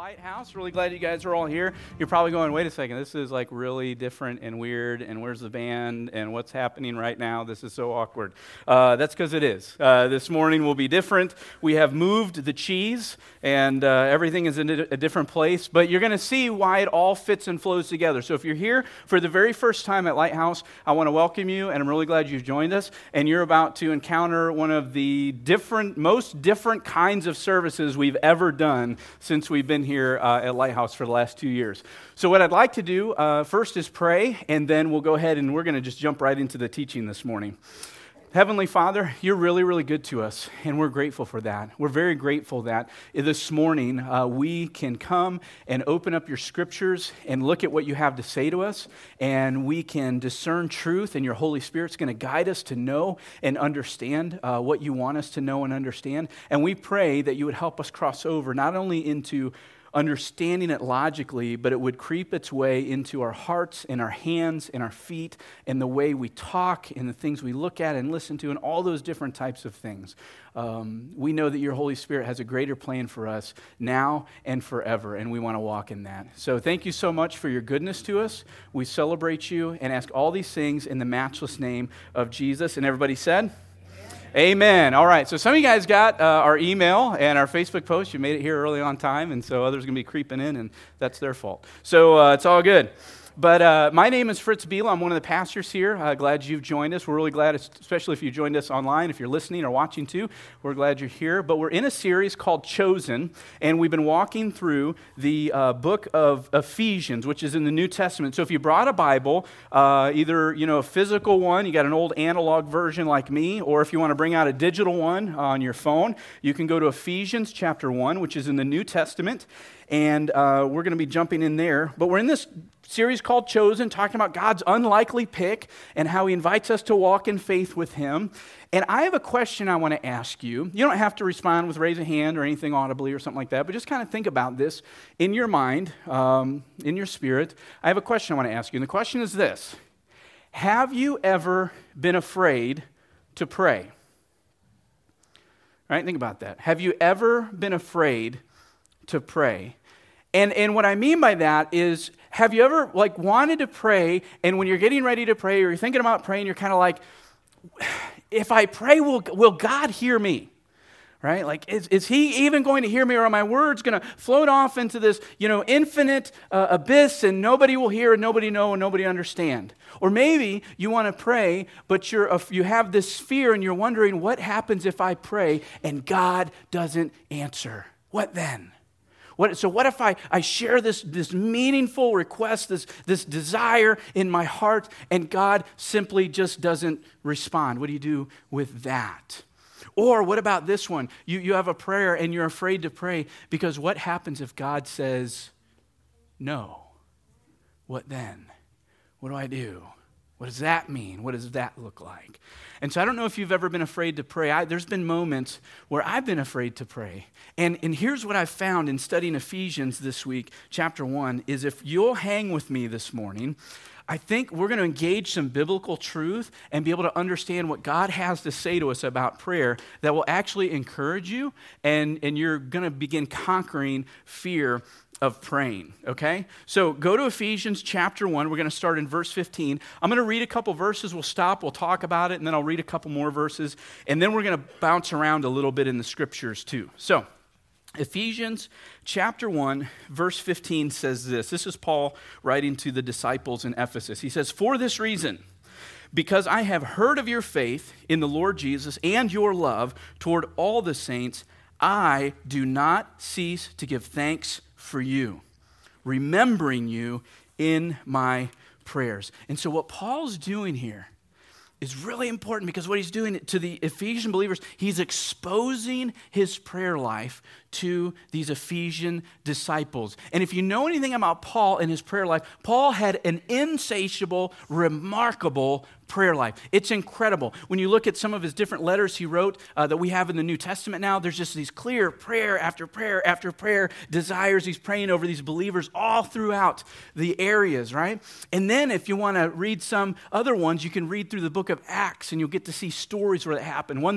Lighthouse. Really glad you guys are all here. You're probably going, wait a second, this is like really different and weird, and where's the band, and what's happening right now? This is so awkward. That's because it is. This morning will be different. We have moved the cheese, and everything is in a different place, but you're going to see why it all fits and flows together. So if you're here for the very first time at Lighthouse, I want to welcome you, and I'm really glad you've joined us, and you're about to encounter one of the most different kinds of services we've ever done since we've been here at Lighthouse for the last 2 years. So what I'd like to do first is pray, and then we'll go ahead and we're going to just jump right into the teaching this morning. Heavenly Father, you're really, really good to us, and we're grateful for that. We're very grateful that this morning we can come and open up your scriptures and look at what you have to say to us, and we can discern truth, and your Holy Spirit's going to guide us to know and understand what you want us to know and understand. And we pray that you would help us cross over not only into understanding it logically, but it would creep its way into our hearts and our hands and our feet and the way we talk and the things we look at and listen to and all those different types of things. We know that your Holy Spirit has a greater plan for us now and forever, and we want to walk in that. So thank you so much for your goodness to us. We celebrate you and ask all these things in the matchless name of Jesus. And everybody said? Amen. All right, so some of you guys got our email and our Facebook post. You made it here early on time, and so others are going to be creeping in, and that's their fault. So it's all good. But my name is Fritz Biela. I'm one of the pastors here. Glad you've joined us. We're really glad, especially if you joined us online, if you're listening or watching too. We're glad you're here. But we're in a series called Chosen, and we've been walking through the book of Ephesians, which is in the New Testament. So if you brought a Bible, either a physical one, you got an old analog version like me, or if you want to bring out a digital one on your phone, you can go to Ephesians chapter 1, which is in the New Testament. And we're going to be jumping in there. But we're in this series called Chosen, talking about God's unlikely pick and how he invites us to walk in faith with him. And I have a question I want to ask you. You don't have to respond with raise a hand or anything audibly or something like that, but just kind of think about this in your mind, in your spirit. I have a question I want to ask you. And the question is this: have you ever been afraid to pray? All right, think about that. Have you ever been afraid to pray? And what I mean by that is, have you ever wanted to pray, and when you're getting ready to pray or you're thinking about praying, you're kind of like, if I pray, will God hear me? Right? Like, is he even going to hear me, or are my words going to float off into this, infinite abyss, and nobody will hear, and nobody know, and nobody understand? Or maybe you want to pray, but you have this fear, and you're wondering, what happens if I pray and God doesn't answer? What then? So what if I share this meaningful request, this desire in my heart, and God simply just doesn't respond? What do you do with that? Or what about this one? You have a prayer and you're afraid to pray because what happens if God says no? What then? What do I do? What does that mean? What does that look like? And so I don't know if you've ever been afraid to pray. There's been moments where I've been afraid to pray. And here's what I've found in studying Ephesians this week, chapter 1, is if you'll hang with me this morning, I think we're going to engage some biblical truth and be able to understand what God has to say to us about prayer that will actually encourage you, and you're going to begin conquering fear of praying, okay? So go to Ephesians chapter 1. We're going to start in verse 15. I'm going to read a couple verses. We'll stop. We'll talk about it, and then I'll read a couple more verses, and then we're going to bounce around a little bit in the scriptures too. So Ephesians chapter 1, verse 15 says this. This is Paul writing to the disciples in Ephesus. He says, "For this reason, because I have heard of your faith in the Lord Jesus and your love toward all the saints, I do not cease to give thanks for you, remembering you in my prayers." And so what Paul's doing here is really important, because what he's doing to the Ephesian believers, he's exposing his prayer life to these Ephesian disciples. And if you know anything about Paul and his prayer life, Paul had an insatiable, remarkable prayer life. It's incredible. When you look at some of his different letters he wrote that we have in the New Testament now, there's just these clear prayer after prayer after prayer desires he's praying over these believers all throughout the areas, right? And then if you want to read some other ones, you can read through the book of Acts, and you'll get to see stories where that happened. One that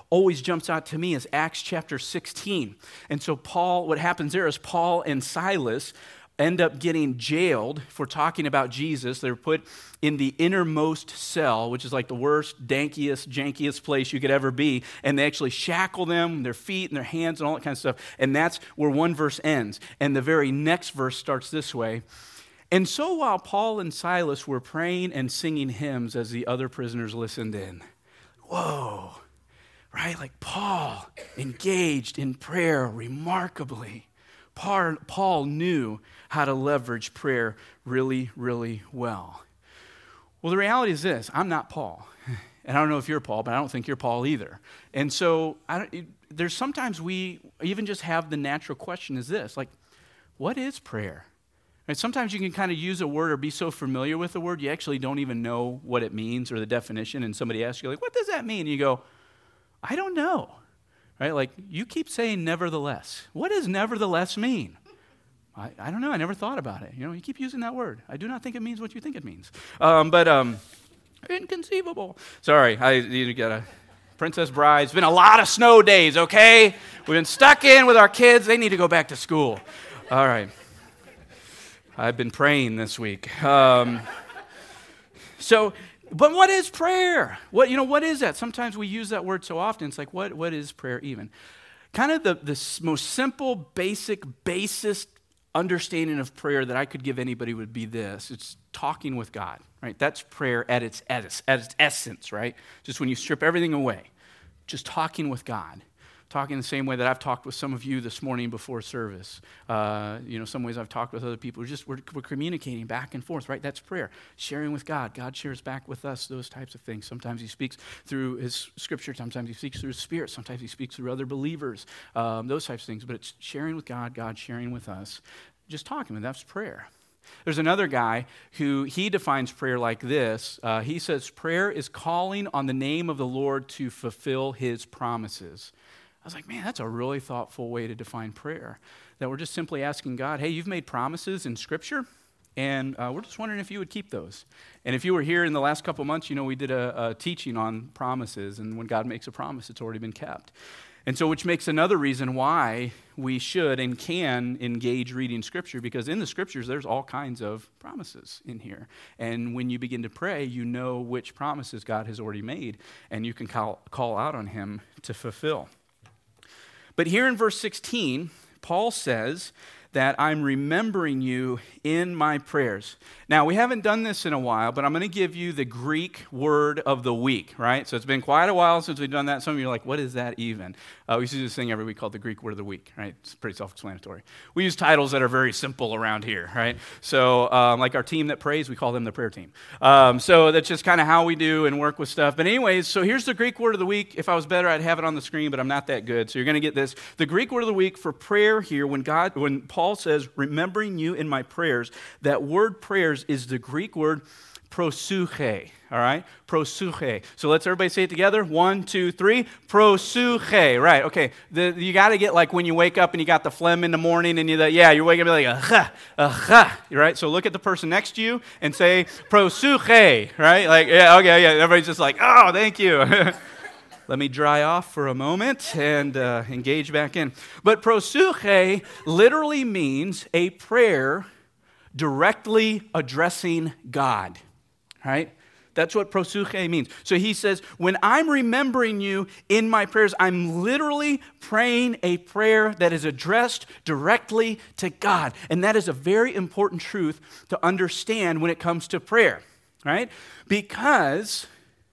always jumps out to me is Acts chapter 16. And so what happens there is Paul and Silas end up getting jailed for talking about Jesus. They're put in the innermost cell, which is like the worst, dankiest, jankiest place you could ever be. And they actually shackle them, their feet and their hands and all that kind of stuff. And that's where one verse ends. And the very next verse starts this way. And so while Paul and Silas were praying and singing hymns as the other prisoners listened in. Whoa, right? Like Paul engaged in prayer remarkably. Paul knew how to leverage prayer really, really well. Well, the reality is this. I'm not Paul. And I don't know if you're Paul, but I don't think you're Paul either. And so there's sometimes we even just have the natural question is this, like, what is prayer? Right? Sometimes you can kind of use a word or be so familiar with the word, you actually don't even know what it means or the definition, and somebody asks you, like, what does that mean? And you go, I don't know. Right? Like, you keep saying nevertheless. What does nevertheless mean? I don't know. I never thought about it. You keep using that word. I do not think it means what you think it means. Inconceivable. Sorry, you got a Princess Bride. It's been a lot of snow days, okay? We've been stuck in with our kids. They need to go back to school. All right. I've been praying this week. But what is prayer? What is that? Sometimes we use that word so often. It's like, what is prayer even? Kind of the most simple, basest understanding of prayer that I could give anybody would be this. It's talking with God, right? That's prayer at its essence, right? Just when you strip everything away, just talking with God. Talking the same way that I've talked with some of you this morning before service. Some ways I've talked with other people. We're communicating back and forth, right? That's prayer. Sharing with God. God shares back with us, those types of things. Sometimes he speaks through his scripture. Sometimes he speaks through his spirit. Sometimes he speaks through other believers. Those types of things. But it's sharing with God, God sharing with us. Just talking with that's prayer. There's another guy who he defines prayer like this. He says prayer is calling on the name of the Lord to fulfill his promises. I was like, man, that's a really thoughtful way to define prayer. That we're just simply asking God, hey, you've made promises in Scripture, and we're just wondering if you would keep those. And if you were here in the last couple months, we did a teaching on promises, and when God makes a promise, it's already been kept. And so which makes another reason why we should and can engage reading Scripture, because in the Scriptures, there's all kinds of promises in here. And when you begin to pray, you know which promises God has already made, and you can call out on him to fulfill. But here in verse 16, Paul says that I'm remembering you in my prayers. Now, we haven't done this in a while, but I'm going to give you the Greek word of the week, right? So it's been quite a while since we've done that. Some of you are like, what is that even? We used to do this thing every week called the Greek word of the week, right? It's pretty self-explanatory. We use titles that are very simple around here, right? So like our team that prays, we call them the prayer team. So that's just kind of how we do and work with stuff. But anyways, so here's the Greek word of the week. If I was better, I'd have it on the screen, but I'm not that good. So you're going to get this. The Greek word of the week for prayer here, when Paul says, remembering you in my prayers, that word prayers is the Greek word proseuche, all right? Proseuche. So let's everybody say it together. 1, 2, 3. Proseuche. Right, okay. You got to get like when you wake up and you got the phlegm in the morning and you're waking up like, right? So look at the person next to you and say, proseuche, right? Like, yeah, okay, yeah. Everybody's just like, oh, thank you. Let me dry off for a moment and engage back in. But proseuche literally means a prayer directly addressing God, right? That's what proseuche means. So he says, when I'm remembering you in my prayers, I'm literally praying a prayer that is addressed directly to God. And that is a very important truth to understand when it comes to prayer, right? Because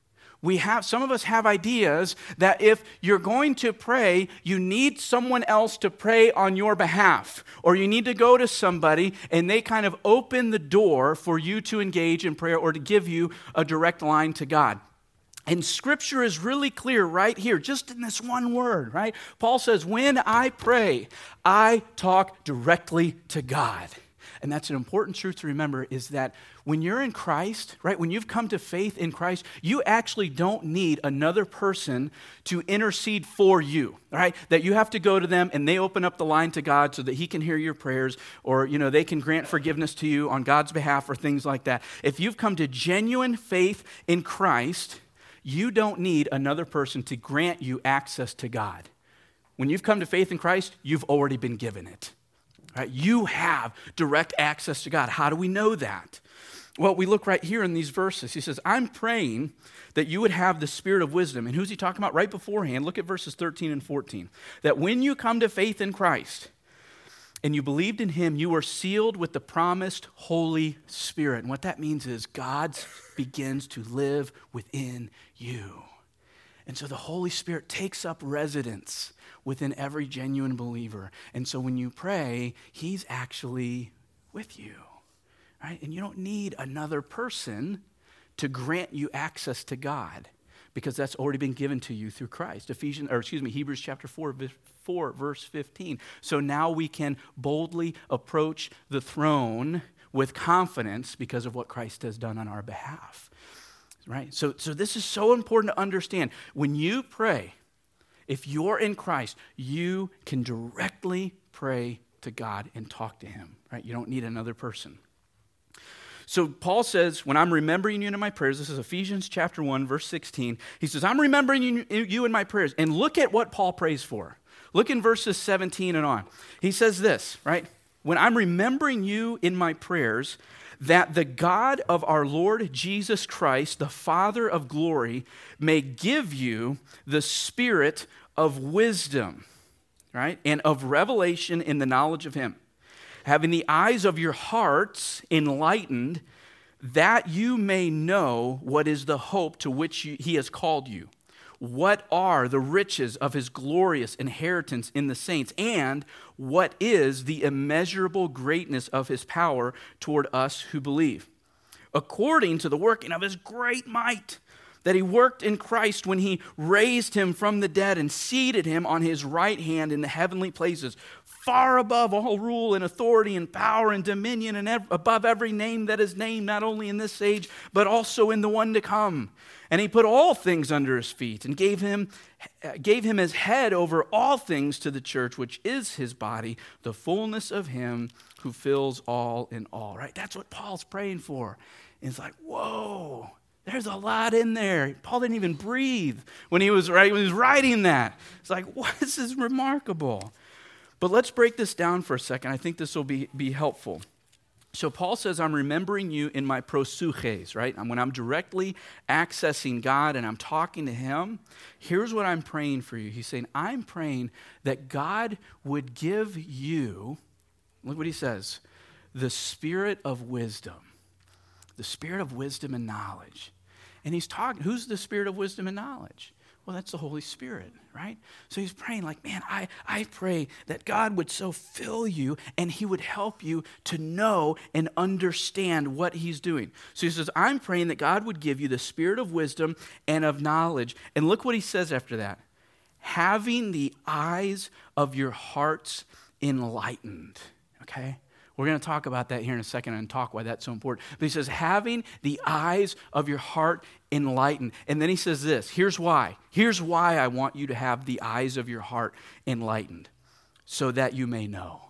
some of us have ideas that if you're going to pray, you need someone else to pray on your behalf. Or you need to go to somebody and they kind of open the door for you to engage in prayer or to give you a direct line to God. And Scripture is really clear right here, just in this one word, right? Paul says, when I pray, I talk directly to God. And that's an important truth to remember, is that when you're in Christ, right, when you've come to faith in Christ, you actually don't need another person to intercede for you, right? That you have to go to them and they open up the line to God so that he can hear your prayers, or, they can grant forgiveness to you on God's behalf or things like that. If you've come to genuine faith in Christ, you don't need another person to grant you access to God. When you've come to faith in Christ, you've already been given it. Right? You have direct access to God. How do we know that? Well, we look right here in these verses. He says, I'm praying that you would have the spirit of wisdom. And who's he talking about? Right beforehand, look at verses 13 and 14. That when you come to faith in Christ and you believed in him, you are sealed with the promised Holy Spirit. And what that means is God begins to live within you. And so the Holy Spirit takes up residence within every genuine believer. And so when you pray, he's actually with you. Right? And you don't need another person to grant you access to God because that's already been given to you through Christ. Hebrews chapter 4, verse 15. So now we can boldly approach the throne with confidence because of what Christ has done on our behalf. Right? So this is so important to understand. When you pray, if you're in Christ, you can directly pray to God and talk to him. Right? You don't need another person. So Paul says, when I'm remembering you in my prayers, this is Ephesians chapter 1, verse 16. He says, I'm remembering you in my prayers. And look at what Paul prays for. Look in verses 17 and on. He says this, right? When I'm remembering you in my prayers, that the God of our Lord Jesus Christ, the Father of glory, may give you the spirit of wisdom, right? And of revelation in the knowledge of him. Having the eyes of your hearts enlightened, that you may know what is the hope to which he has called you. What are the riches of his glorious inheritance in the saints? And what is the immeasurable greatness of his power toward us who believe? According to the working of his great might, that he worked in Christ when he raised him from the dead and seated him on his right hand in the heavenly places, far above all rule and authority and power and dominion and above every name that is named, not only in this age, but also in the one to come. And he put all things under his feet and gave him his head over all things to the church, which is his body, the fullness of him who fills all in all. Right? That's what Paul's praying for. And it's like, whoa, there's a lot in there. Paul didn't even breathe when he was writing that. It's like, what? This is remarkable. But let's break this down for a second. I think this will be helpful. So Paul says, I'm remembering you in my proseuches, right? When I'm directly accessing God and I'm talking to him, here's what I'm praying for you. He's saying, I'm praying that God would give you, look what he says, the spirit of wisdom. The spirit of wisdom and knowledge. And he's talking, who's the spirit of wisdom and knowledge? Well, that's the Holy Spirit, right? So he's praying like, man, I pray that God would so fill you and he would help you to know and understand what he's doing. So he says, I'm praying that God would give you the spirit of wisdom and of knowledge. And look what he says after that. Having the eyes of your hearts enlightened, okay? We're going to talk about that here in a second and talk why that's so important. But he says, having the eyes of your heart enlightened. And then he says this, here's why. Here's why I want you to have the eyes of your heart enlightened. So that you may know.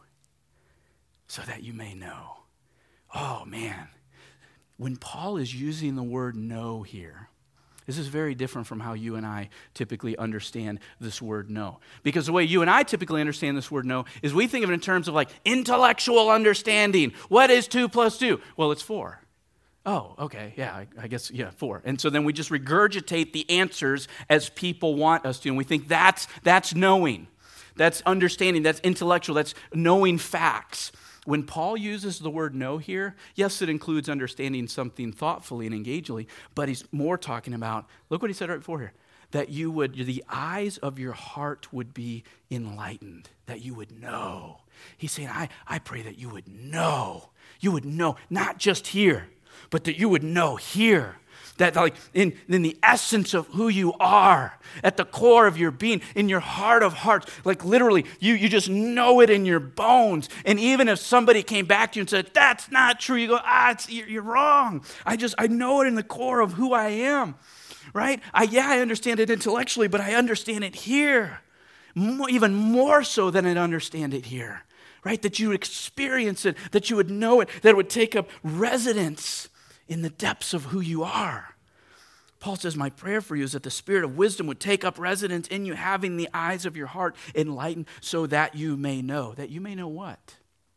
So that you may know. Oh, man. When Paul is using the word know here, this is very different from how you and I typically understand this word know. Because the way you and I typically understand this word know is we think of it in terms of like intellectual understanding. What is 2 + 2? Well, it's 4. Oh, okay, yeah, I guess, 4. And so then we just regurgitate the answers as people want us to. And we think that's knowing. That's understanding. That's intellectual. That's knowing facts. When Paul uses the word know here, yes, it includes understanding something thoughtfully and engagingly, but he's more talking about, look what he said right before here, that the eyes of your heart would be enlightened, that you would know. He's saying, I pray that you would know, not just here, but that you would know here. That like in the essence of who you are, at the core of your being, in your heart of hearts, like literally, you just know it in your bones. And even if somebody came back to you and said, that's not true, you go, you're wrong. I know it in the core of who I am, right? I understand it intellectually, but I understand it here, even more so than I understand it here, right? That you would experience it, that you would know it, that it would take up residence in the depths of who you are. Paul says, my prayer for you is that the spirit of wisdom would take up residence in you, having the eyes of your heart enlightened so that you may know. That you may know what?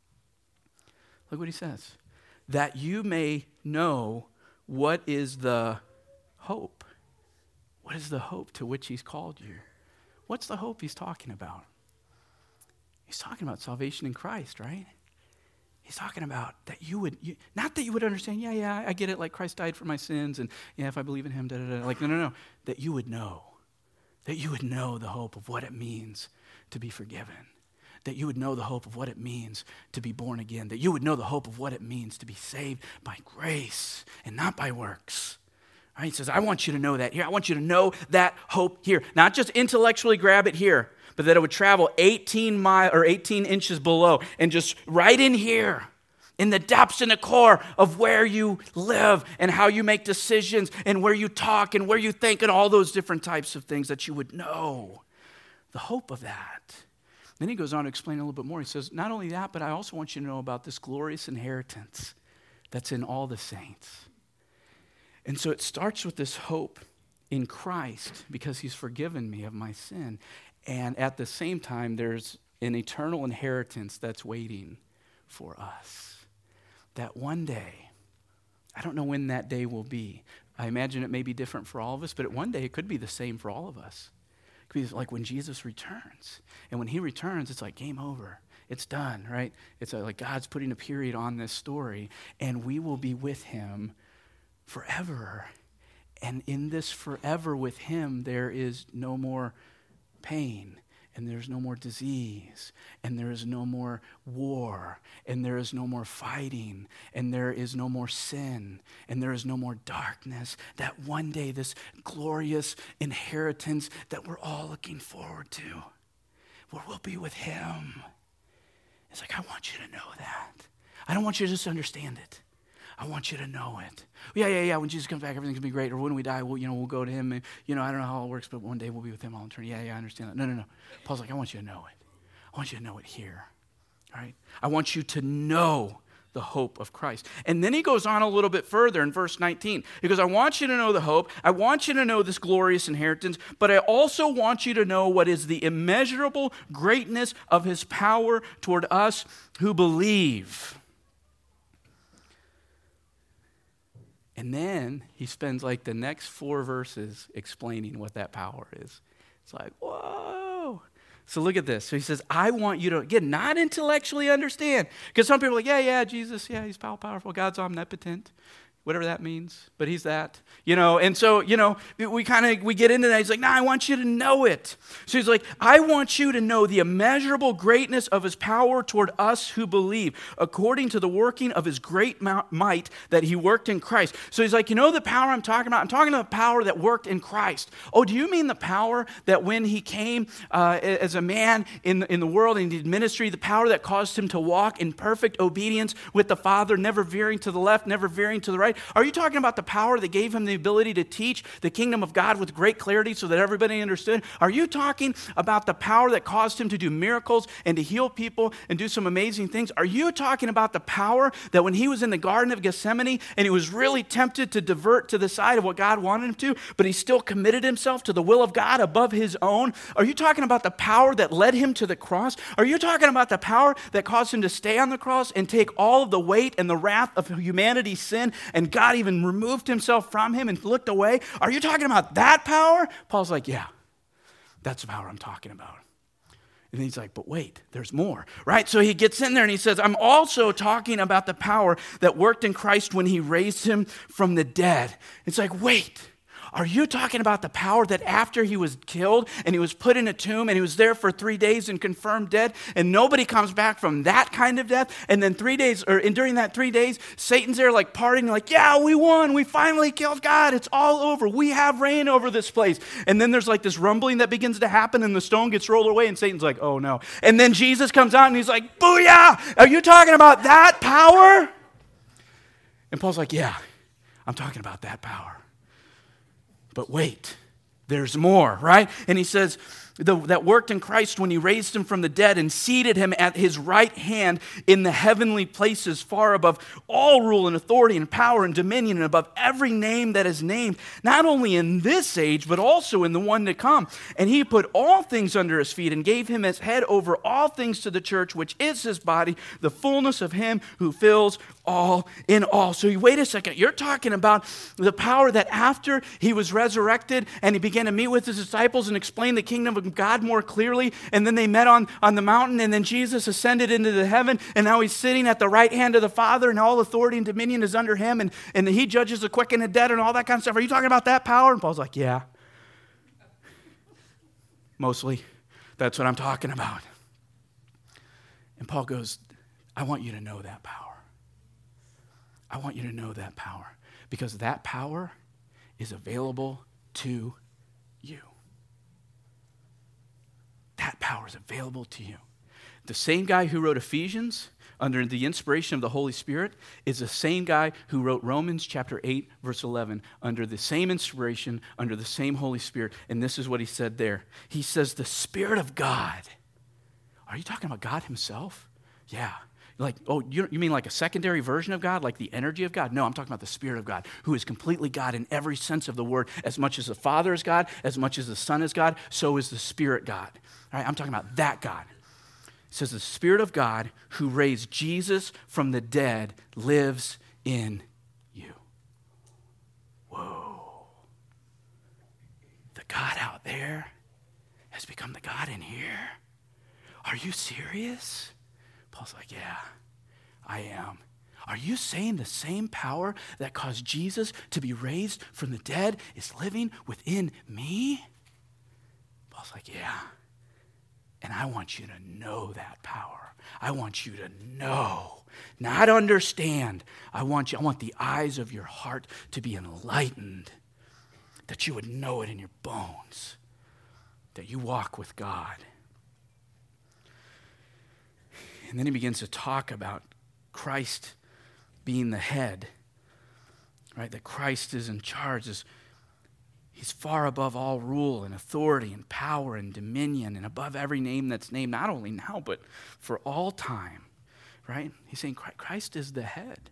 Look what he says. That you may know what is the hope. What is the hope to which he's called you? What's the hope he's talking about? He's talking about salvation in Christ, right? He's talking about that not that you would understand, yeah, I get it, like Christ died for my sins, and yeah, if I believe in him, like, no. That you would know the hope of what it means to be forgiven. That you would know the hope of what it means to be born again. That you would know the hope of what it means to be saved by grace and not by works. Right? He says, I want you to know that here. I want you to know that hope here. Not just intellectually grab it here, but that it would travel 18 inches below and just right in here, in the depths and the core of where you live and how you make decisions and where you talk and where you think and all those different types of things, that you would know the hope of that. Then he goes on to explain a little bit more. He says, not only that, but I also want you to know about this glorious inheritance that's in all the saints. And so it starts with this hope in Christ because he's forgiven me of my sin. And at the same time, there's an eternal inheritance that's waiting for us. That one day, I don't know when that day will be. I imagine it may be different for all of us, but one day it could be the same for all of us. It could be like when Jesus returns. And when he returns, it's like game over. It's done, right? It's like God's putting a period on this story, and we will be with him forever. And in this forever with him, there is no more pain, and there's no more disease, and there is no more war, and there is no more fighting, and there is no more sin, and there is no more darkness. That one day, this glorious inheritance that we're all looking forward to, where we'll be with him. It's like, I want you to know that. I don't want you to just understand it. I want you to know it. Yeah. When Jesus comes back, everything's going to be great. Or when we die, we'll go to him. And, I don't know how it works, but one day we'll be with him all eternity. Yeah, I understand that. No. Paul's like, I want you to know it. I want you to know it here. All right? I want you to know the hope of Christ. And then he goes on a little bit further in verse 19. He goes, I want you to know the hope. I want you to know this glorious inheritance, but I also want you to know what is the immeasurable greatness of his power toward us who believe. And then he spends like the next 4 verses explaining what that power is. It's like, whoa. So look at this. So he says, I want you to, again, not intellectually understand. Because some people are like, yeah, Jesus, yeah, he's powerful. God's omnipotent. Whatever that means, but he's that, and so, we get into that. He's like, I want you to know it. So he's like, I want you to know the immeasurable greatness of his power toward us who believe, according to the working of his great might that he worked in Christ. So he's like, the power I'm talking about? I'm talking about the power that worked in Christ. Oh, do you mean the power that when he came as a man in the world and he did ministry, the power that caused him to walk in perfect obedience with the Father, never veering to the left, never veering to the right? Are you talking about the power that gave him the ability to teach the kingdom of God with great clarity so that everybody understood? Are you talking about the power that caused him to do miracles and to heal people and do some amazing things? Are you talking about the power that when he was in the Garden of Gethsemane and he was really tempted to divert to the side of what God wanted him to, but he still committed himself to the will of God above his own? Are you talking about the power that led him to the cross? Are you talking about the power that caused him to stay on the cross and take all of the weight and the wrath of humanity's sin, and God even removed himself from him and looked away? Are you talking about that power? Paul's like, yeah, that's the power I'm talking about. And he's like, but wait, there's more, right? So he gets in there and he says, I'm also talking about the power that worked in Christ when he raised him from the dead. It's like, wait. Are you talking about the power that after he was killed and he was put in a tomb and he was there for 3 days and confirmed dead and nobody comes back from that kind of death? And then 3 days, and during that 3 days, Satan's there like partying like, yeah, we won. We finally killed God. It's all over. We have reign over this place. And then there's like this rumbling that begins to happen and the stone gets rolled away and Satan's like, oh no. And then Jesus comes out and he's like, booyah. Are you talking about that power? And Paul's like, yeah, I'm talking about that power. But wait, there's more, right? And he says, that worked in Christ when he raised him from the dead and seated him at his right hand in the heavenly places, far above all rule and authority and power and dominion, and above every name that is named, not only in this age, but also in the one to come. And he put all things under his feet and gave him as head over all things to the church, which is his body, the fullness of him who fills all in all. So wait a second, you're talking about the power that after he was resurrected and he began to meet with his disciples and explain the kingdom of God more clearly, and then they met on the mountain, and then Jesus ascended into the heaven, and now he's sitting at the right hand of the Father, and all authority and dominion is under him, and he judges the quick and the dead and all that kind of stuff. Are you talking about that power? And Paul's like, yeah. Mostly, that's what I'm talking about. And Paul goes, I want you to know that power. I want you to know that power, because that power is available to you. That power is available to you. The same guy who wrote Ephesians under the inspiration of the Holy Spirit is the same guy who wrote Romans chapter 8, verse 11, under the same inspiration, under the same Holy Spirit. And this is what he said there. He says, the Spirit of God. Are you talking about God himself? Yeah. Like, oh, you mean like a secondary version of God, like the energy of God? No, I'm talking about the Spirit of God, who is completely God in every sense of the word. As much as the Father is God, as much as the Son is God, so is the Spirit God. All right, I'm talking about that God. It says the Spirit of God who raised Jesus from the dead lives in you. Whoa. The God out there has become the God in here. Are you serious? Paul's like, yeah, I am. Are you saying the same power that caused Jesus to be raised from the dead is living within me? Paul's like, yeah. And I want you to know that power. I want you to know, not understand. I want the eyes of your heart to be enlightened, that you would know it in your bones, that you walk with God. And then he begins to talk about Christ being the head, right? That Christ is in charge. He's far above all rule and authority and power and dominion and above every name that's named, not only now, but for all time, right? He's saying Christ is the head.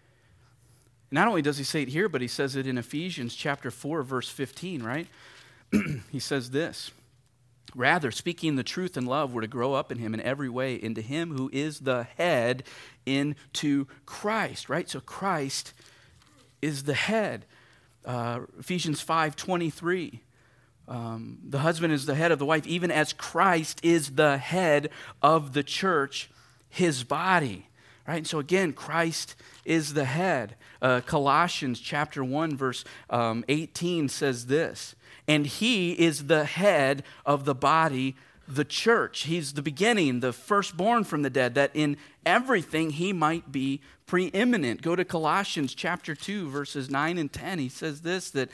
Not only does he say it here, but he says it in Ephesians chapter 4, verse 15, right? He says this. Rather, speaking the truth in love, we're to grow up in him in every way, into him who is the head, into Christ, right? So Christ is the head. Ephesians 5:23. The husband is the head of the wife, even as Christ is the head of the church, his body. Right? And so again, Christ is the head. Colossians chapter 1, verse 18 says this. And he is the head of the body, the church. He's the beginning, the firstborn from the dead, that in everything he might be preeminent. Go to Colossians chapter 2, verses 9 and 10. He says this, that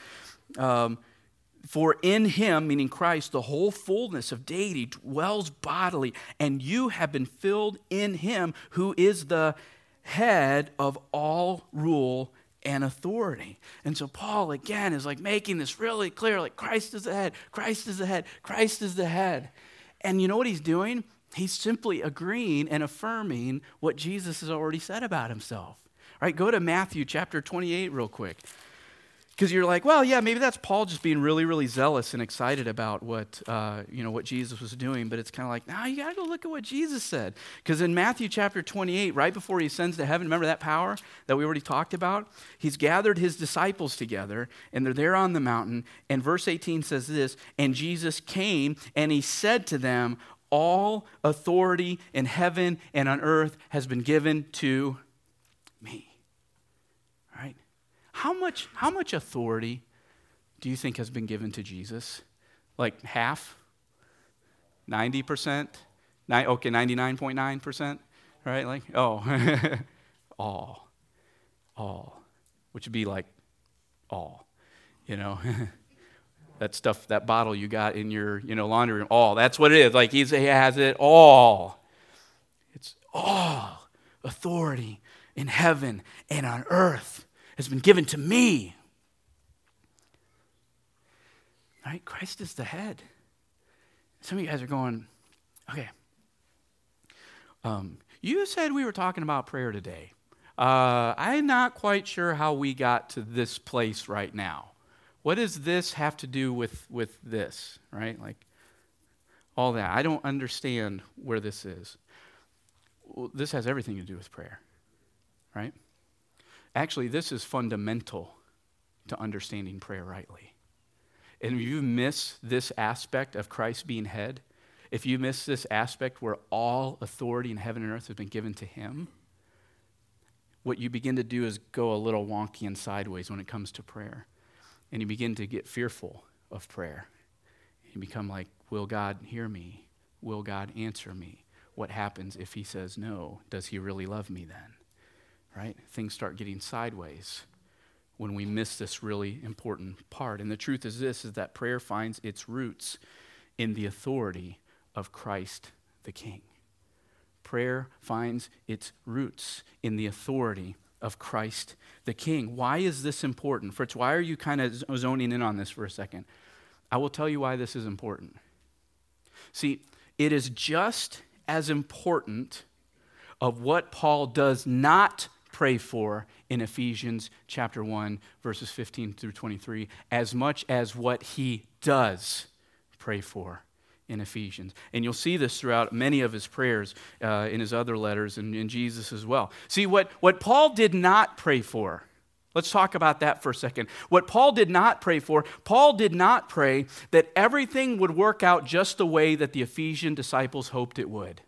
for in him, meaning Christ, the whole fullness of deity dwells bodily, and you have been filled in him who is the head of all rule and authority. And so Paul, again, is like making this really clear, like Christ is the head, Christ is the head, Christ is the head. And you know what he's doing? He's simply agreeing and affirming what Jesus has already said about himself. Right? Go to Matthew chapter 28 real quick. Because you're like, well, yeah, maybe that's Paul just being really, really zealous and excited about what Jesus was doing. But it's kind of like, nah, you got to go look at what Jesus said. Because in Matthew chapter 28, right before he ascends to heaven, remember that power that we already talked about? He's gathered his disciples together, and they're there on the mountain. And verse 18 says this, and Jesus came, and he said to them, all authority in heaven and on earth has been given to me. Right? How much authority do you think has been given to Jesus? Like half? 90%? Okay, 99.9%? Right? Like, all. Which would be like all, that stuff, that bottle you got in your, laundry room, all. That's what it is. Like he has it all. It's all authority in heaven and on earth has been given to me. Right? Christ is the head. Some of you guys are going, okay, you said we were talking about prayer today. I'm not quite sure how we got to this place right now. What does this have to do with this, right? Like all that. I don't understand where this is. Well, this has everything to do with prayer, right? Actually, this is fundamental to understanding prayer rightly. And if you miss this aspect of Christ being head, if you miss this aspect where all authority in heaven and earth has been given to him, what you begin to do is go a little wonky and sideways when it comes to prayer. And you begin to get fearful of prayer. You become like, will God hear me? Will God answer me? What happens if he says no? Does he really love me then? Right? Things start getting sideways when we miss this really important part. And the truth is this, is that prayer finds its roots in the authority of Christ the King. Prayer finds its roots in the authority of Christ the King. Why is this important? Fritz, why are you kind of zoning in on this for a second? I will tell you why this is important. See, it is just as important of what Paul does not pray for in Ephesians chapter 1, verses 15 through 23, as much as what he does pray for in Ephesians. And you'll see this throughout many of his prayers in his other letters and in Jesus as well. See, what Paul did not pray for, let's talk about that for a second. What Paul did not pray for, Paul did not pray that everything would work out just the way that the Ephesian disciples hoped it would.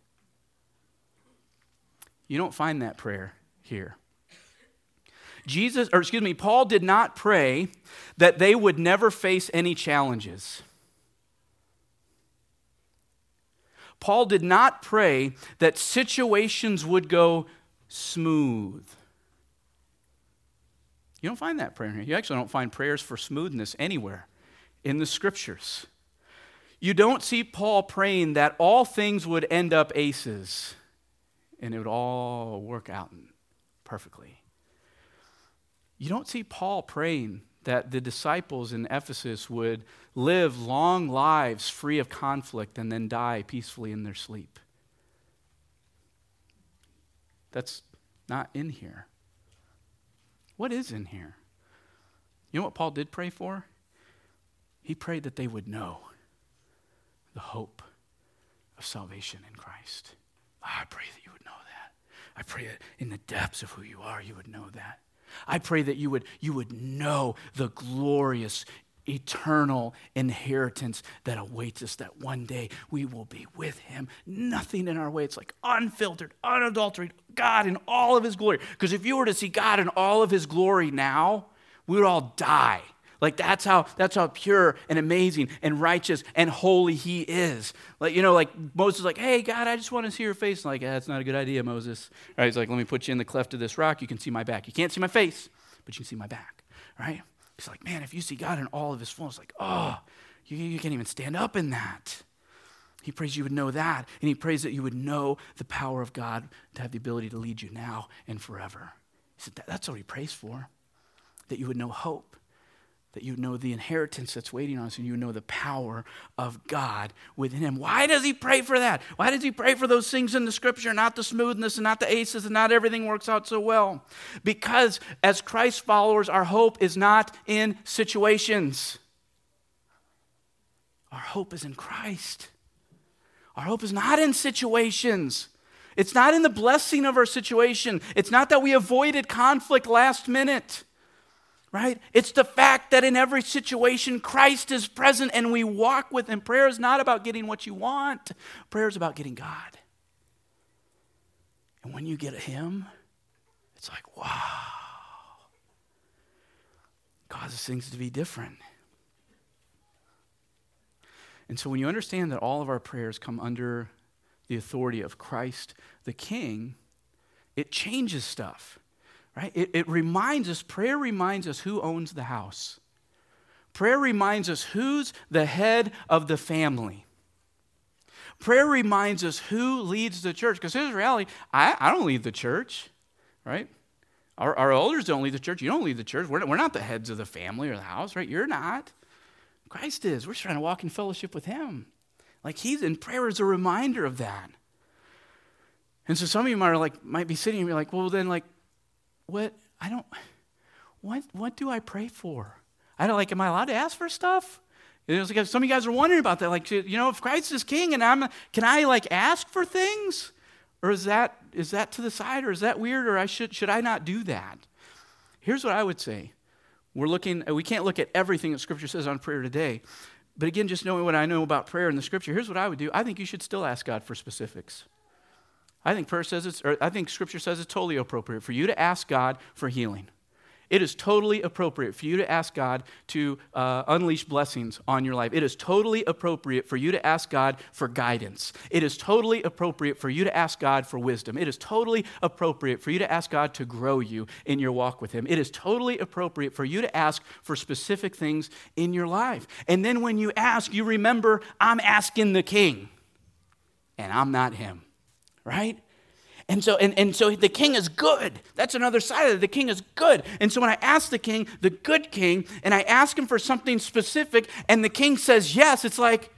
You don't find that prayer here. Paul did not pray that they would never face any challenges. Paul did not pray that situations would go smooth. You don't find that prayer here. You actually don't find prayers for smoothness anywhere in the scriptures. You don't see Paul praying that all things would end up aces and it would all work out perfectly. You don't see Paul praying that the disciples in Ephesus would live long lives free of conflict and then die peacefully in their sleep. That's not in here. What is in here? You know what Paul did pray for? He prayed that they would know the hope of salvation in Christ. I pray that you would know that. I pray that in the depths of who you are, you would know that. I pray that you would know the glorious, eternal inheritance that awaits us, that one day we will be with him. Nothing in our way. It's like unfiltered, unadulterated, God in all of his glory. Because if you were to see God in all of his glory now, we would all die. Like that's how pure and amazing and righteous and holy he is. Like, like Moses is like, hey, God, I just want to see your face. And like, that's not a good idea, Moses. Right? He's like, let me put you in the cleft of this rock. You can see my back. You can't see my face, but you can see my back. Right? He's like, man, if you see God in all of his fullness, like, oh, you can't even stand up in that. He prays you would know that. And he prays that you would know the power of God to have the ability to lead you now and forever. He said, that's what he prays for. That you would know hope. That you know the inheritance that's waiting on us, and you know the power of God within him. Why does he pray for that? Why does he pray for those things in the scripture, not the smoothness and not the aces and not everything works out so well? Because as Christ followers, our hope is not in situations. Our hope is in Christ. Our hope is not in situations. It's not in the blessing of our situation. It's not that we avoided conflict last minute. Right? It's the fact that in every situation, Christ is present and we walk with him. Prayer is not about getting what you want. Prayer is about getting God. And when you get him, it's like, wow. It causes things to be different. And so when you understand that all of our prayers come under the authority of Christ the King, it changes stuff. Right? It reminds us, prayer reminds us who owns the house. Prayer reminds us who's the head of the family. Prayer reminds us who leads the church. Because here's the reality, I don't lead the church, right? Our elders don't lead the church. You don't lead the church. We're not the heads of the family or the house, right? You're not. Christ is. We're just trying to walk in fellowship with him. Like he's in prayer is a reminder of that. And so some of you might be sitting and be like, well, then like, what do I pray for? I don't am I allowed to ask for stuff? It's like some of you guys are wondering about that. Like, if Christ is king and can I ask for things? Or is that to the side, or is that weird, or should I not do that? Here's what I would say. We can't look at everything that Scripture says on prayer today. But again, just knowing what I know about prayer in the Scripture, here's what I would do. I think you should still ask God for specifics. I think Scripture says it's totally appropriate for you to ask God for healing. It is totally appropriate for you to ask God to unleash blessings on your life. It is totally appropriate for you to ask God for guidance. It is totally appropriate for you to ask God for wisdom. It is totally appropriate for you to ask God to grow you in your walk with Him. It is totally appropriate for you to ask for specific things in your life. And then when you ask, you remember, I'm asking the King, and I'm not him, right? And so the king is good. That's another side of it. The king is good. And so when I ask the king, the good king, and I ask him for something specific, and the king says yes, it's like,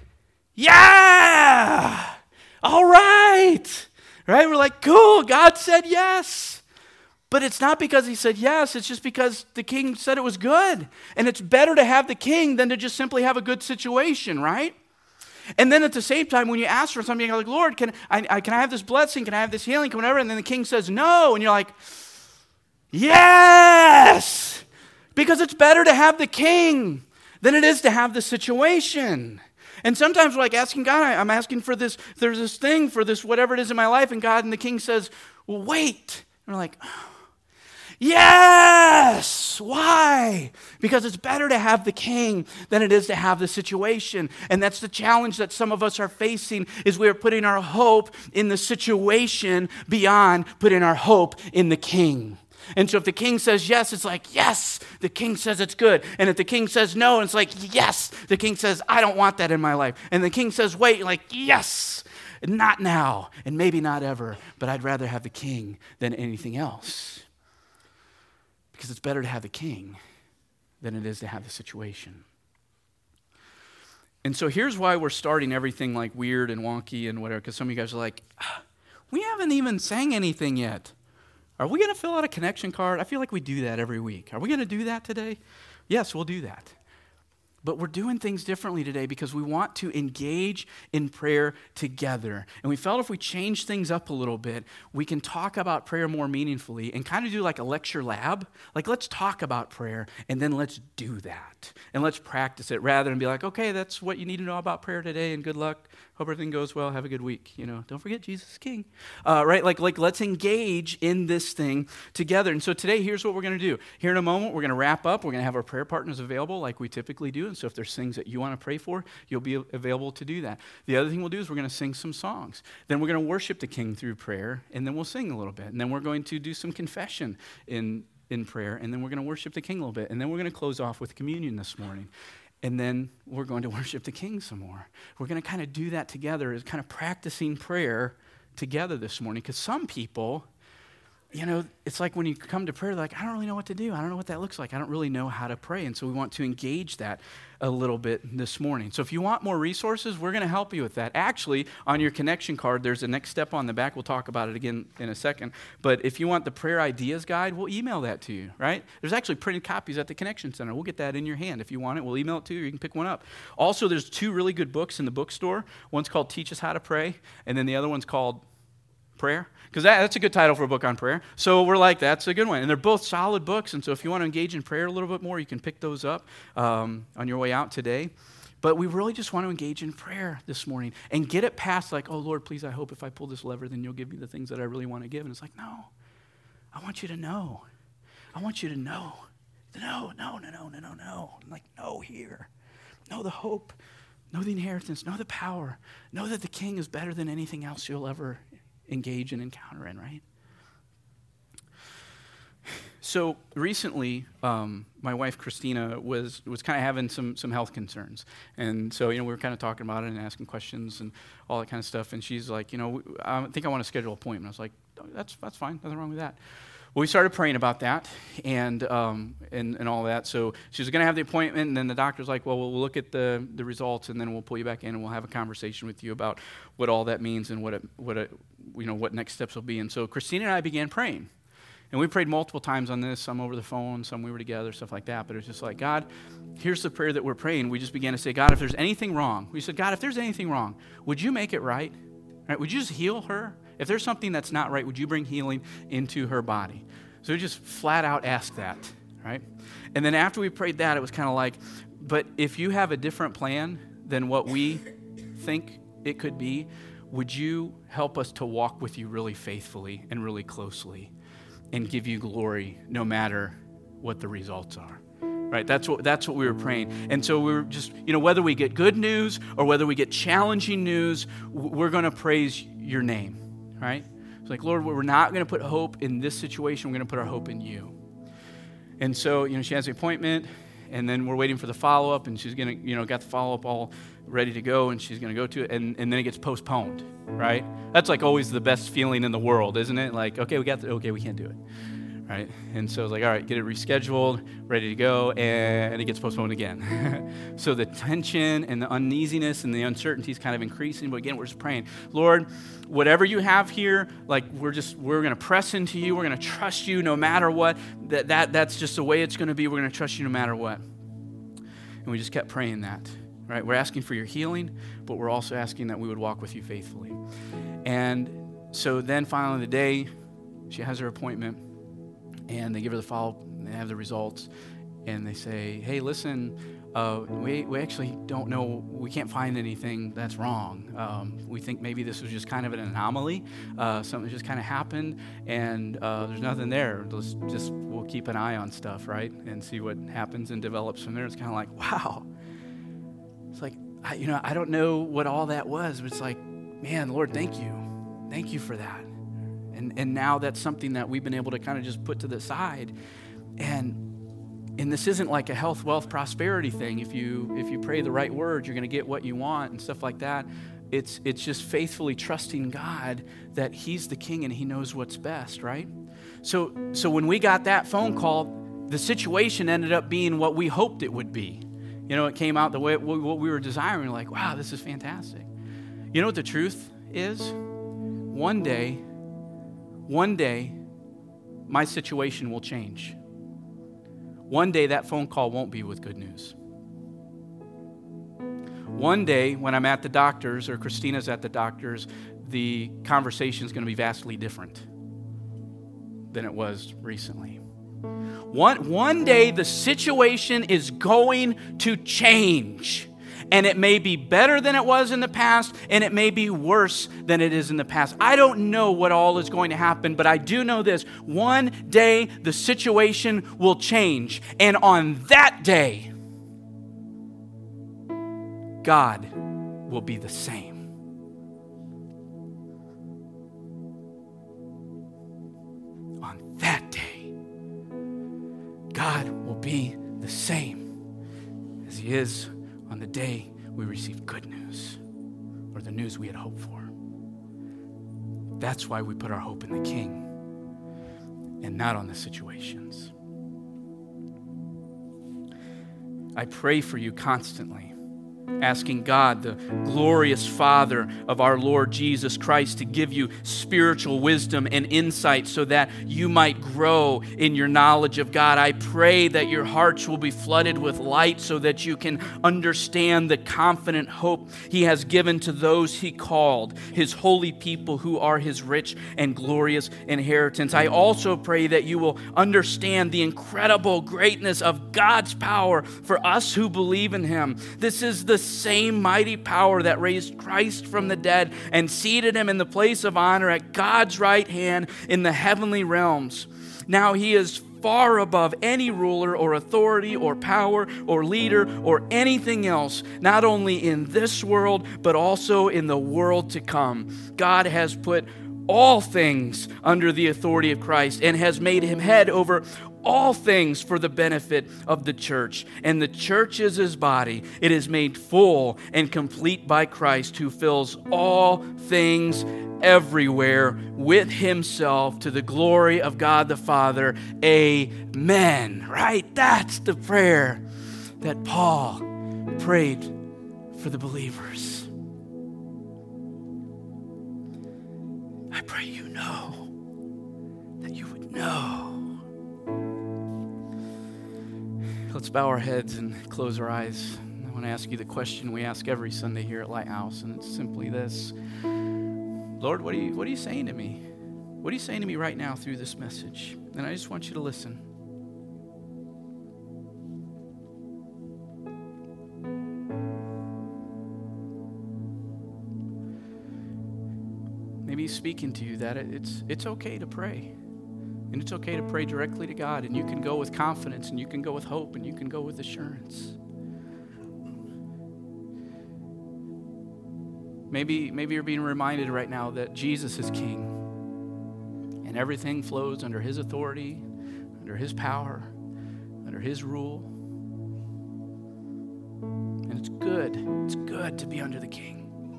yeah, all right. Right? We're like, cool, God said yes. But it's not because he said yes, it's just because the king said it was good. And it's better to have the king than to just simply have a good situation, right? And then at the same time, when you ask for something, you're like, Lord, can I have this blessing? Can I have this healing? Can whatever? And then the king says no. And you're like, yes! Because it's better to have the king than it is to have the situation. And sometimes we're asking God, I'm asking for this, there's this thing for this, whatever it is in my life. And God and the king says, well, wait. And we're like, yes! Why? Because it's better to have the king than it is to have the situation. And that's the challenge that some of us are facing, is we're putting our hope in the situation beyond putting our hope in the king. And so if the king says yes, it's like, yes, the king says it's good. And if the king says no, it's like, yes, the king says, I don't want that in my life. And the king says, wait, you're like, yes, not now, and maybe not ever, but I'd rather have the king than anything else. Because it's better to have the king than it is to have the situation. And so here's why we're starting everything weird and wonky and whatever, because some of you guys are like, we haven't even sang anything yet. Are we going to fill out a connection card? I feel like we do that every week. Are we going to do that today? Yes, we'll do that. But we're doing things differently today because we want to engage in prayer together. And we felt if we change things up a little bit, we can talk about prayer more meaningfully and kind of do a lecture lab. Let's talk about prayer and then let's do that. And let's practice it rather than be like, okay, that's what you need to know about prayer today and good luck. Hope everything goes well. Have a good week. Don't forget Jesus is King. Right? Let's engage in this thing together. And so today, here's what we're going to do. Here in a moment, we're going to wrap up. We're going to have our prayer partners available like we typically do. And so if there's things that you want to pray for, you'll be available to do that. The other thing we'll do is we're going to sing some songs. Then we're going to worship the King through prayer, and then we'll sing a little bit. And then we're going to do some confession in prayer, and then we're going to worship the King a little bit. And then we're going to close off with communion this morning. And then we're going to worship the King some more. We're going to kind of do that together, as kind of practicing prayer together this morning. Because some people, it's like when you come to prayer, I don't really know what to do. I don't know what that looks like. I don't really know how to pray. And so we want to engage that a little bit this morning. So if you want more resources, we're going to help you with that. Actually, on your connection card, there's a next step on the back. We'll talk about it again in a second. But if you want the prayer ideas guide, we'll email that to you, right? There's actually printed copies at the Connection Center. We'll get that in your hand. If you want it, we'll email it to you. You can pick one up. Also, there's 2 really good books in the bookstore. One's called Teach Us How to Pray, and then the other one's called Prayer, because that's a good title for a book on prayer. So we're like, that's a good one. And they're both solid books, and so if you want to engage in prayer a little bit more, you can pick those up on your way out today. But we really just want to engage in prayer this morning and get it past oh, Lord, please, I hope if I pull this lever, then you'll give me the things that I really want to give. And it's like, no, I want you to know. I want you to know. No. Know here. Know the hope. Know the inheritance. Know the power. Know that the King is better than anything else you'll ever engage and encounter in, right? So recently, my wife Christina was kind of having some health concerns, and so we were kind of talking about it and asking questions and all that kind of stuff. And she's like, I think I want to schedule an appointment. I was like, oh, that's fine, nothing wrong with that. Well, we started praying about that and all that. So she was going to have the appointment, and then the doctor's like, well, we'll look at the results, and then we'll pull you back in, and we'll have a conversation with you about what all that means and what next steps will be. And so Christina and I began praying. And we prayed multiple times on this, some over the phone, some we were together, stuff like that. But it was just like, God, here's the prayer that we're praying. We just began to say, God, if there's anything wrong, we said, God, if there's anything wrong, would you make it right? Right? Would you just heal her? If there's something that's not right, would you bring healing into her body? So we just flat out asked that, right? And then after we prayed that, it was kind of like, but if you have a different plan than what we think it could be, would you help us to walk with you really faithfully and really closely and give you glory no matter what the results are? Right? That's what we were praying. And so we were just, whether we get good news or whether we get challenging news, we're going to praise your name, right? It's like, Lord, we're not going to put hope in this situation. We're going to put our hope in you. And so, she has the appointment, and then we're waiting for the follow-up, and she's going to, got the follow-up all ready to go, and she's going to go to it, and then it gets postponed, right? That's like always the best feeling in the world, isn't it? Like, okay, we can't do it, right? And so it's like, all right, get it rescheduled, ready to go, and it gets postponed again. So the tension and the uneasiness and the uncertainty is kind of increasing, but again, we're just praying, Lord, whatever you have here, like we're going to press into you, we're going to trust you no matter what. That's just the way it's going to be. We're going to trust you no matter what. And we just kept praying that, right? We're asking for your healing, but we're also asking that we would walk with you faithfully. And so then finally the day, she has her appointment, and they give her the follow-up, and they have the results, and they say, hey, listen, we actually don't know, we can't find anything that's wrong. We think maybe this was just kind of an anomaly. Something just kind of happened, and there's nothing there. We'll keep an eye on stuff, right, and see what happens and develops from there. It's kind of like, wow. It's like, I don't know what all that was, but it's like, man, Lord, thank you. Thank you for that. And now that's something that we've been able to kind of just put to the side. And this isn't like a health, wealth, prosperity thing. If you pray the right words, you're going to get what you want and stuff like that. It's just faithfully trusting God that he's the king and he knows what's best, right? So when we got that phone call, the situation ended up being what we hoped it would be. It came out the way what we were desiring. We're like, wow, this is fantastic. You know what the truth is? One day, my situation will change. One day, that phone call won't be with good news. One day, when I'm at the doctor's or Christina's at the doctor's, the conversation is going to be vastly different than it was recently. One day, the situation is going to change. And it may be better than it was in the past, and it may be worse than it is in the past. I don't know what all is going to happen, but I do know this. One day, the situation will change. And on that day, God will be the same. On that day, God will be the same as he is on the day we received good news, or the news we had hoped for. That's why we put our hope in the King and not on the situations. I pray for you constantly, asking God, the glorious Father of our Lord Jesus Christ, to give you spiritual wisdom and insight so that you might grow in your knowledge of God. I pray that your hearts will be flooded with light so that you can understand the confident hope he has given to those he called, his holy people who are his rich and glorious inheritance. I also pray that you will understand the incredible greatness of God's power for us who believe in him. This is the same mighty power that raised Christ from the dead and seated him in the place of honor at God's right hand in the heavenly realms. Now he is far above any ruler or authority or power or leader or anything else, not only in this world, but also in the world to come. God has put all things under the authority of Christ and has made him head over all things for the benefit of the church. And the church is his body. It is made full and complete by Christ, who fills all things everywhere with himself, to the glory of God the Father. Amen. Right? That's the prayer that Paul prayed for the believers. I pray you know, that you would know. Let's bow our heads and close our eyes. I want to ask you the question we ask every Sunday here at Lighthouse, and it's simply this. Lord, what are you saying to me? What are you saying to me right now through this message? And I just want you to listen. Maybe he's speaking to you that it's okay to pray. And it's okay to pray directly to God. And you can go with confidence, and you can go with hope, and you can go with assurance. Maybe you're being reminded right now that Jesus is King. And everything flows under his authority, under his power, under his rule. And it's good. It's good to be under the King.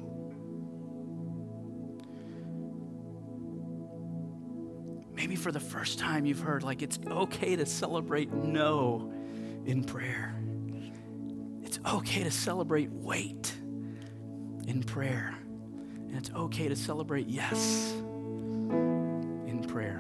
Maybe for the first time you've heard, like, it's okay to celebrate no in prayer. It's okay to celebrate wait in prayer. And it's okay to celebrate yes in prayer.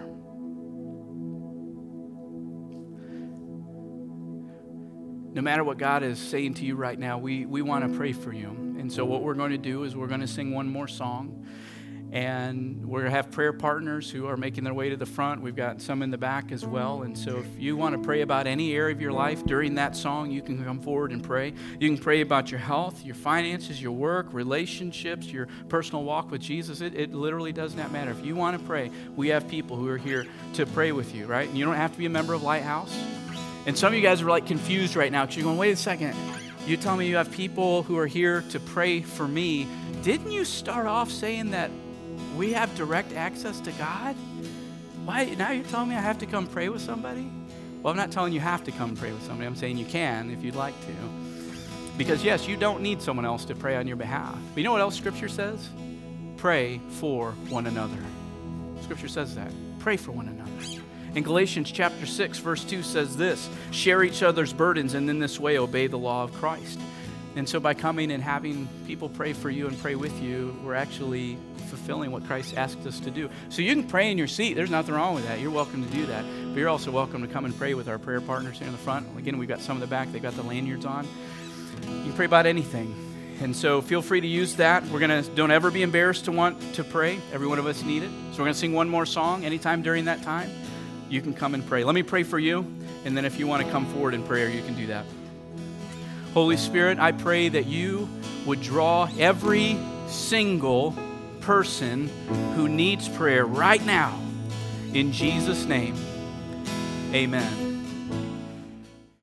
No matter what God is saying to you right now, we want to pray for you. And so what we're going to do is we're going to sing one more song. And we're going to have prayer partners who are making their way to the front. We've got some in the back as well. And so if you want to pray about any area of your life during that song, you can come forward and pray. You can pray about your health, your finances, your work, relationships, your personal walk with Jesus. It literally does not matter. If you want to pray, we have people who are here to pray with you, right? And you don't have to be a member of Lighthouse. And some of you guys are like confused right now because you're going, wait a second. You tell me you have people who are here to pray for me. Didn't you start off saying that we have direct access to God? Why? Now you're telling me I have to come pray with somebody? Well, I'm not telling you have to come pray with somebody. I'm saying you can if you'd like to. Because yes, you don't need someone else to pray on your behalf. But you know what else Scripture says? Pray for one another. Scripture says that. Pray for one another. In Galatians chapter 6, verse 2 says this: share each other's burdens, and in this way obey the law of Christ. And so by coming and having people pray for you and pray with you, we're actually fulfilling what Christ asked us to do. So you can pray in your seat. There's nothing wrong with that. You're welcome to do that. But you're also welcome to come and pray with our prayer partners here in the front. Again, we've got some in the back. They've got the lanyards on. You can pray about anything. And so feel free to use that. Don't ever be embarrassed to want to pray. Every one of us need it. So we're going to sing one more song. Anytime during that time, you can come and pray. Let me pray for you. And then if you want to come forward in prayer, you can do that. Holy Spirit, I pray that you would draw every single person who needs prayer right now. In Jesus' name, amen.